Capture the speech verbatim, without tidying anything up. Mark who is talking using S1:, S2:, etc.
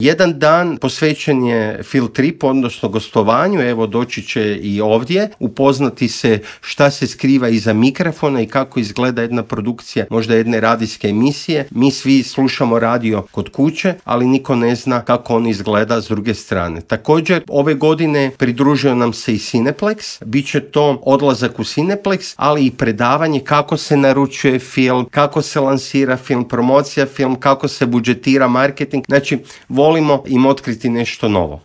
S1: Jedan dan posvećen je Field Trip, odnosno gostovanju, evo doći će i ovdje, upoznati se šta se skriva iza mikrofona i kako izgleda jedna produkcija, možda jedne radijske emisije. Mi svi slušamo radio kod kuće, ali niko ne zna kako on izgleda s druge strane. Također, ove godine pridružio nam se i Cineplex, bit će to odlazak u Cineplex, ali i predavanje kako se naručuje film, kako se lansira film, promocija film, kako se budžetira marketing. Znači, volimo im otkriti nešto novo.